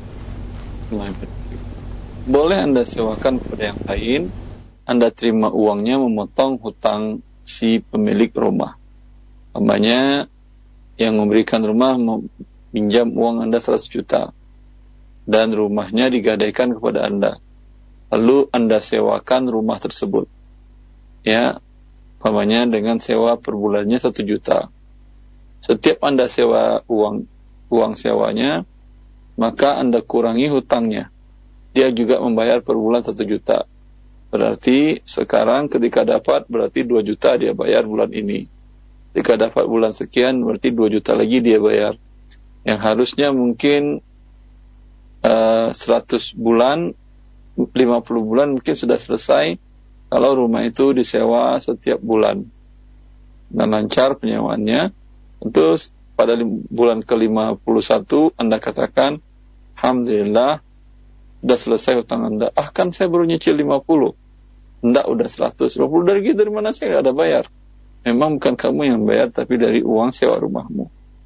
Boleh Anda sewakan kepada yang lain, Anda terima uangnya memotong hutang si pemilik rumah. Umpamanya yang memberikan rumah meminjam uang Anda 100 juta dan rumahnya digadaikan kepada Anda, lalu Anda sewakan rumah tersebut, ya, umpamanya dengan sewa per bulannya 1 juta. Setiap Anda sewa uang sewanya, maka Anda kurangi hutangnya. Dia juga membayar per bulan 1 juta. Berarti sekarang ketika dapat, berarti 2 juta dia bayar bulan ini. Ketika dapat bulan sekian, berarti 2 juta lagi dia bayar. Yang harusnya mungkin 100 bulan, 50 bulan mungkin sudah selesai kalau rumah itu disewa setiap bulan. Dan lancar penyewaannya. Tentu pada bulan ke-51 Anda katakan, alhamdulillah sudah selesai hutang Anda. Kan saya baru nyicil 50. Enggak, udah 100. 50 dari mana saya ada bayar? Memang bukan kamu yang bayar, tapi dari uang sewa rumahmu.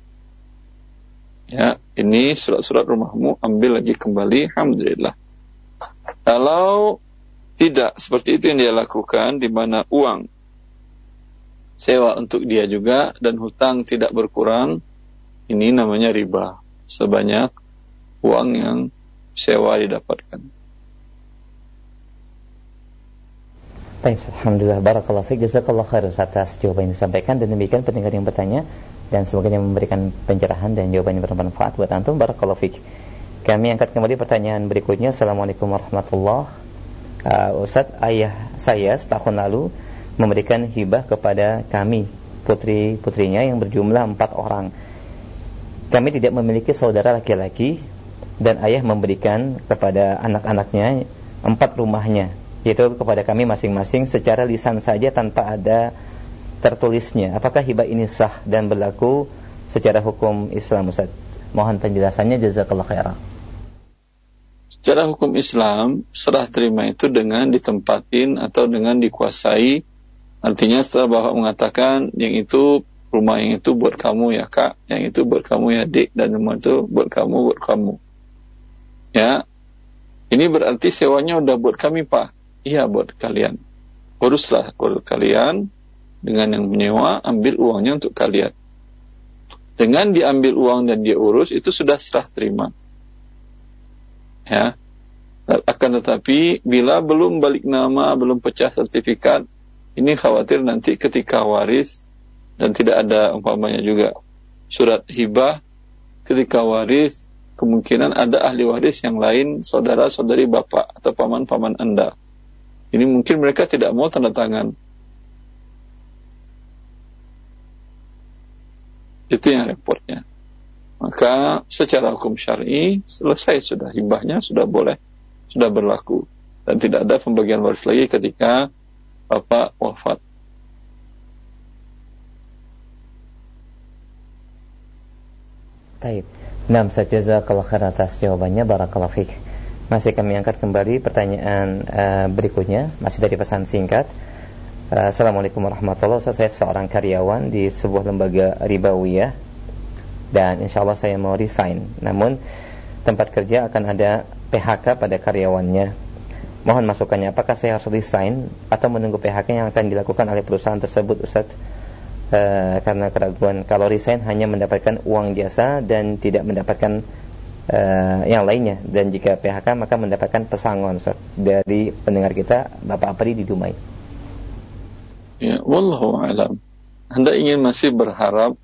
Ya, ini surat-surat rumahmu, ambil lagi kembali, alhamdulillah. Kalau tidak seperti itu yang dia lakukan, di mana uang sewa untuk dia juga dan hutang tidak berkurang, ini namanya riba. Sebanyak uang yang sewa didapatkan. Baik, alhamdulillah, barakallahu fiik, jazakallahu khair atas jawaban yang disampaikan. Dan demikian pendengar yang bertanya, dan semoga yang memberikan pencerahan dan jawaban yang bermanfaat buat antum. Barakallahu fiik. Kami angkat kembali pertanyaan berikutnya. Assalamualaikum warahmatullahi wabarakatuh. Ustaz, ayah saya setahun lalu memberikan hibah kepada kami, putri-putrinya yang berjumlah 4 orang. Kami tidak memiliki saudara laki-laki, dan ayah memberikan kepada anak-anaknya 4 rumahnya, yaitu kepada kami masing-masing secara lisan saja tanpa ada tertulisnya. Apakah hibah ini sah dan berlaku secara hukum Islam, Ustaz? Mohon penjelasannya, jazakallahu khairan. Secara hukum Islam, serah terima itu dengan ditempatin atau dengan dikuasai. Artinya setelah bapak mengatakan, yang itu rumah yang itu buat kamu ya kak, yang itu buat kamu ya dik, dan rumah itu buat kamu. Ya, ini berarti sewanya udah buat kami pak. Iya, buat kalian. Uruslah buat kalian dengan yang menyewa, ambil uangnya untuk kalian. Dengan diambil uang dan dia urus, itu sudah serah terima. Ya, akan tetapi bila belum balik nama, belum pecah sertifikat, ini khawatir nanti ketika waris, dan tidak ada umpamanya juga surat hibah, ketika waris kemungkinan ada ahli waris yang lain, saudara-saudari bapak atau paman-paman Anda. Ini mungkin mereka tidak mau tanda tangan. Itu yang repotnya. Maka secara hukum syar'i selesai sudah, hibahnya sudah boleh, sudah berlaku, dan tidak ada pembagian waris lagi ketika bapak wafat. Baik. Nah, jazakallahu khairan atas jawabannya, barakallahu fiik. Masih kami angkat kembali pertanyaan berikutnya, masih dari pesan singkat. Assalamualaikum warahmatullahi wabarakatuh. Saya seorang karyawan di sebuah lembaga ribawiyah, dan insyaallah saya mau resign. Namun tempat kerja akan ada PHK pada karyawannya. Mohon masukannya, apakah saya harus resign atau menunggu PHK yang akan dilakukan oleh perusahaan tersebut, Ustaz? Karena keraguan, kalau resign hanya mendapatkan uang jasa dan tidak mendapatkan yang lainnya. Dan jika PHK maka mendapatkan pesangon, Ustaz, dari pendengar kita Bapak Apri di Dumai. Ya, wallahu alam. Anda ingin masih berharap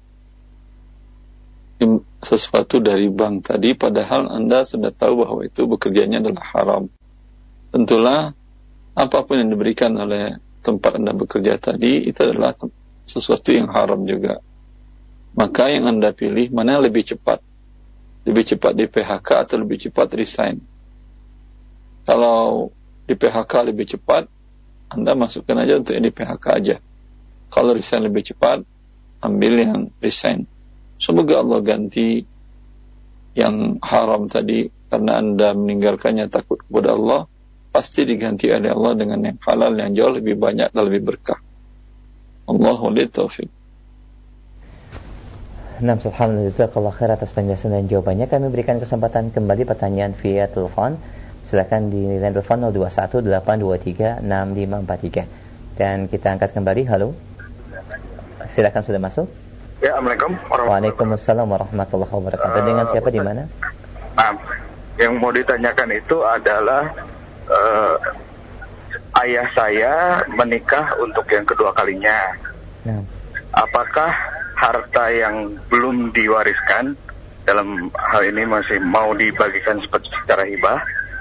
sesuatu dari bank tadi, padahal Anda sudah tahu bahwa itu bekerjanya adalah haram. Tentulah apapun yang diberikan oleh tempat Anda bekerja tadi, itu adalah sesuatu yang haram juga. Maka yang Anda pilih mana yang lebih cepat? Lebih cepat di PHK atau lebih cepat resign? Kalau di PHK lebih cepat, Anda masukkan aja untuk yang di PHK aja. Kalau resign lebih cepat, ambil yang resign. Semoga Allah ganti yang haram tadi, karena Anda meninggalkannya takut kepada Allah, pasti diganti oleh Allah dengan yang halal yang jauh lebih banyak dan lebih berkah. Allahu li taufiq. Alhamdulillah, jazakallahu khair atas penjelasan dan jawabannya. Kami berikan kesempatan kembali pertanyaan via telepon. Silakan di line telepon 0218236543. Dan kita angkat kembali. Halo. Silakan, sudah masuk. Ya, Assalamualaikum. Waalaikumsalam warahmatullahi wabarakatuh. Dengan siapa di mana? Yang mau ditanyakan itu adalah ayah saya menikah untuk yang kedua kalinya. Apakah harta yang belum diwariskan dalam hal ini masih mau dibagikan secara hibah,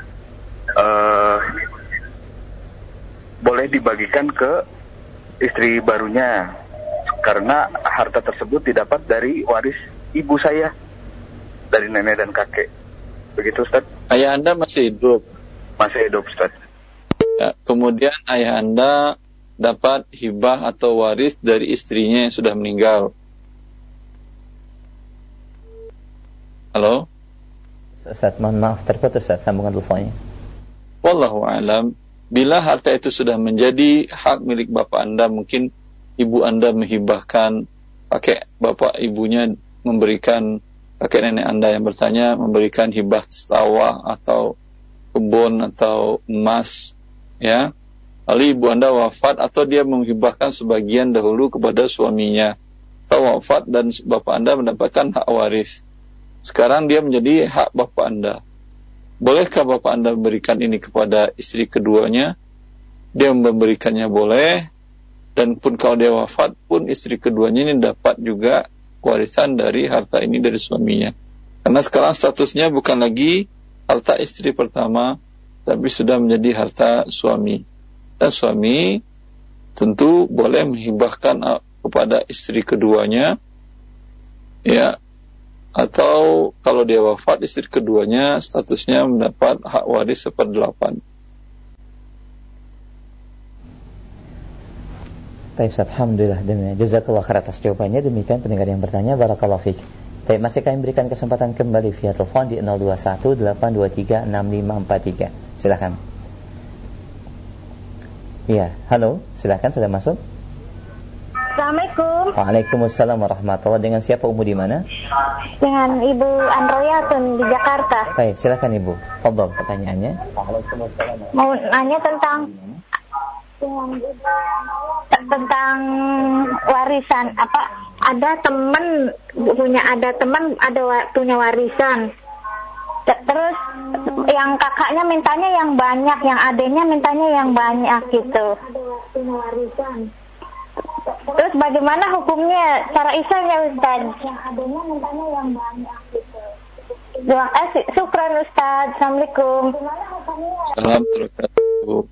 boleh dibagikan ke istri barunya, karena harta tersebut didapat dari waris ibu saya, dari nenek dan kakek. Begitu, Ustaz. Ayah Anda masih hidup? Masih hidup, Ustaz. Ya, kemudian ayah Anda dapat hibah atau waris dari istrinya yang sudah meninggal. Halo? Ustaz, mohon maaf terputus, Ustaz, sambungan teleponnya. Wallahu alam. Bila harta itu sudah menjadi hak milik bapak Anda, mungkin ibu Anda menghibahkan, kakek bapak ibunya memberikan, kakek nenek Anda yang bertanya memberikan hibah sawah atau kebun atau emas, ya. Lalu ibu Anda wafat atau dia menghibahkan sebagian dahulu kepada suaminya, atau wafat dan bapak Anda mendapatkan hak waris. Sekarang dia menjadi hak bapak Anda. Bolehkah bapak Anda memberikan ini kepada istri keduanya? Dia memberikannya boleh, dan pun kalau dia wafat pun istri keduanya ini dapat juga warisan dari harta ini dari suaminya. Karena sekarang statusnya bukan lagi harta istri pertama, tapi sudah menjadi harta suami. Dan suami tentu boleh menghibahkan kepada istri keduanya, ya, atau kalau dia wafat istri keduanya statusnya mendapat hak waris 1/8. Baik, Ustaz, alhamdulillah, jazakallahu khair atas jawabannya. Demikian pendengar yang bertanya, barakallahu fiik. Baik, masih kami berikan kesempatan kembali via telepon di 0218236543. Silakan. Iya, halo, silakan, sudah masuk. Assalamualaikum. Waalaikumsalam warahmatullahi. Dengan siapa, Umu, di mana? Dengan Ibu Androyatun di Jakarta. Baik, silakan Ibu. Fadhol pertanyaannya. Mau nanya tentang warisan. Apa ada teman punya warisan. Terus yang kakaknya mintanya yang banyak, yang adiknya mintanya yang banyak gitu. Punya warisan. Terus bagaimana hukumnya cara isanya, Ustaz? Yang adanya mintanya yang banyak gitu. Terima kasih. Syukran, Ustaz. Assalamualaikum. Salam terkatuh.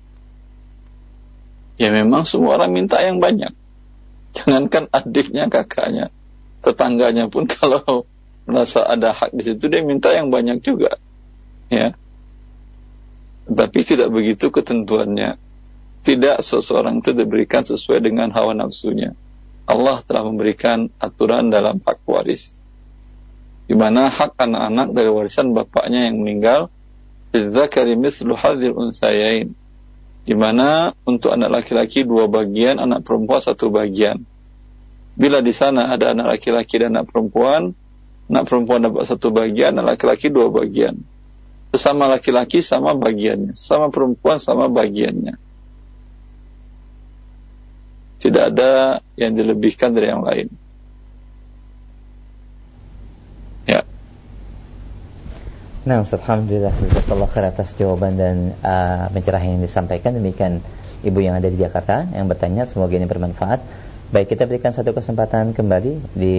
Ya memang semua orang minta yang banyak. Jangankan adiknya, kakaknya, tetangganya pun kalau merasa ada hak di situ dia minta yang banyak juga. Ya. Tapi tidak begitu ketentuannya. Tidak seseorang itu diberikan sesuai dengan hawa nafsunya. Allah telah memberikan aturan dalam hak waris, di mana hak anak-anak dari warisan bapaknya yang meninggal, lidzakari mithlu hadzil unsayain, di mana untuk anak laki-laki 2 bagian, anak perempuan 1 bagian. Bila di sana ada anak laki-laki dan anak perempuan dapat 1 bagian, anak laki-laki 2 bagian. Sesama laki-laki sama bagiannya, sama perempuan sama bagiannya. Tidak ada yang dilebihkan dari yang lain. Ya. Nah, Ustaz, alhamdulillah, jazakallahu khair atas jawaban dan pencerahan yang disampaikan. Demikian ibu yang ada di Jakarta yang bertanya, semoga ini bermanfaat. Baik, kita berikan satu kesempatan kembali di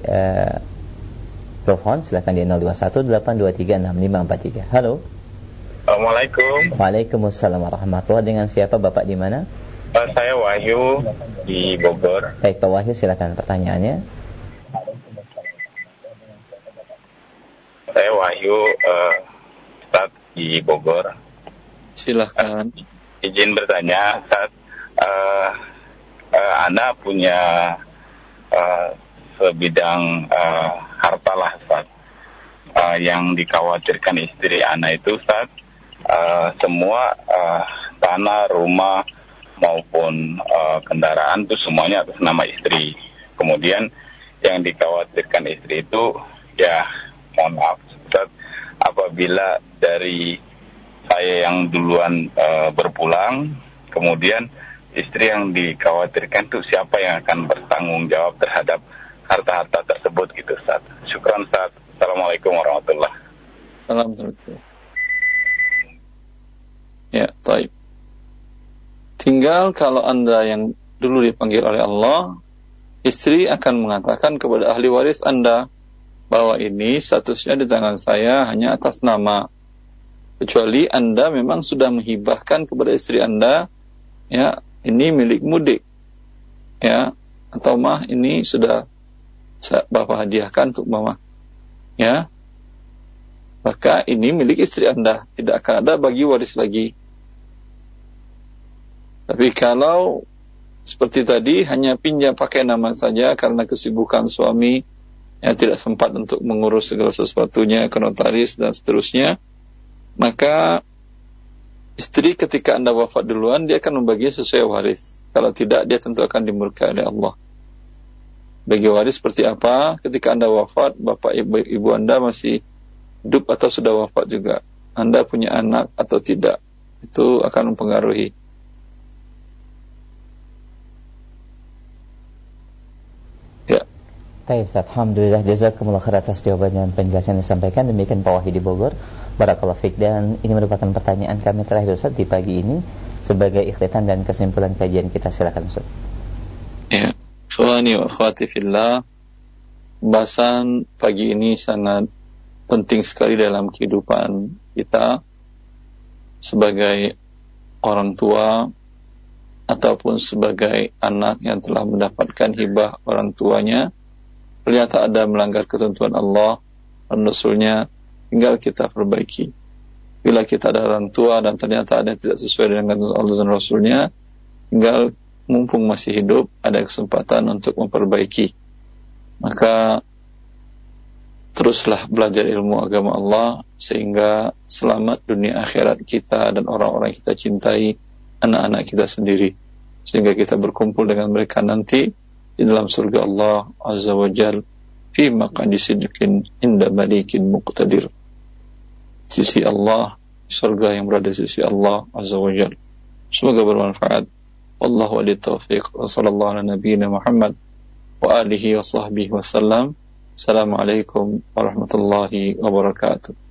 telepon, silakan di 0218236543. Halo. Assalamualaikum. Waalaikumsalam warahmatullahi. Dengan siapa Bapak di mana? Saya Wahyu di Bogor. Baik, Pak Wahyu, silakan pertanyaannya. Saya Wahyu, Ustaz di Bogor. Silahkan. Izin bertanya, Ustaz. Anda punya sebidang harta lah, Ustaz. Yang dikhawatirkan istri Anda itu, Ustaz, semua tanah, rumah maupun kendaraan itu semuanya atas nama istri. Kemudian yang dikhawatirkan istri itu, ya mohon maaf Ustaz, apabila dari saya yang duluan berpulang, kemudian istri yang dikhawatirkan itu siapa yang akan bertanggung jawab terhadap harta-harta tersebut gitu, Ustaz. Syukran, Ustaz. Assalamualaikum warahmatullahi wabarakatuh. Assalamualaikum. Ya, baik. Tinggal kalau Anda yang dulu dipanggil oleh Allah, istri akan mengatakan kepada ahli waris Anda bahwa ini statusnya di tangan saya hanya atas nama, kecuali Anda memang sudah menghibahkan kepada istri Anda, ya ini milik mudik, ya, atau mah ini sudah Bapak hadiahkan untuk mama, ya, maka ini milik istri Anda, tidak akan ada bagi waris lagi. Tapi kalau seperti tadi hanya pinjam pakai nama saja karena kesibukan suami yang tidak sempat untuk mengurus segala sesuatunya ke notaris dan seterusnya, maka istri ketika Anda wafat duluan dia akan membagi sesuai waris. Kalau tidak, dia tentu akan dimurkai oleh Allah. Bagi waris seperti apa ketika Anda wafat, bapak ibu Anda masih hidup atau sudah wafat juga, Anda punya anak atau tidak, itu akan mempengaruhi. Baik, Ustaz, alhamdulillah, jazakumullah khair atas jawaban dan penjelasan yang disampaikan. Demikian Pak Wahyu di Bogor. Barakallahu fiik. Dan ini merupakan pertanyaan kami terakhir, Ustaz, di pagi ini sebagai ikhtitam dan kesimpulan kajian kita. Silakan, Ustaz. Ya, ikhwani wa akhwati fillah, pembahasan pagi ini sangat penting sekali dalam kehidupan kita sebagai orang tua ataupun sebagai anak yang telah mendapatkan hibah orang tuanya. Ternyata ada melanggar ketentuan Allah dan Rasulnya, tinggal kita perbaiki. Bila kita ada orang tua dan ternyata ada yang tidak sesuai dengan ketentuan Allah dan Rasulnya, tinggal mumpung masih hidup, ada kesempatan untuk memperbaiki. Maka teruslah belajar ilmu agama Allah, sehingga selamat dunia akhirat kita dan orang-orang yang kita cintai, anak-anak kita sendiri, sehingga kita berkumpul dengan mereka nanti di dalam surga Allah Azza wa Jal, fi maq'adi sidqin inda malikin muqtadir. Sisi Allah, surga yang berada di sisi Allah Azza wa Jal. Semoga bermanfaat. Wallahu wali taufiq. Wa sallallahu ala nabiyyina Muhammad wa alihi wa sahbihi wa sallam. Assalamualaikum warahmatullahi wabarakatuh.